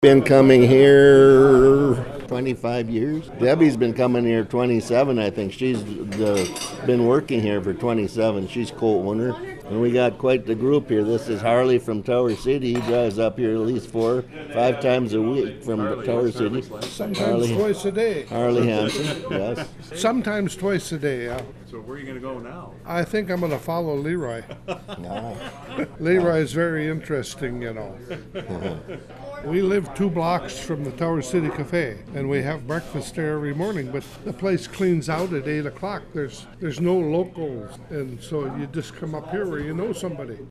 Been coming here 25 years. Debbie's been coming here 27, I think. She's been working here for 27. She's co-owner. And we got quite the group here. This is Harley from Tower City. He drives up here at least 4-5 times a week from Tower City. Sometimes twice a day. Harley Hansen, yes. Sometimes twice a day, yeah. So where are you going to go now? I think I'm going to follow Leroy. Leroy is very interesting, you know. We live 2 blocks from the Tower City Cafe, and we have breakfast there every morning, but the place cleans out at 8 o'clock. There's no locals, and so you just come up here where you know somebody.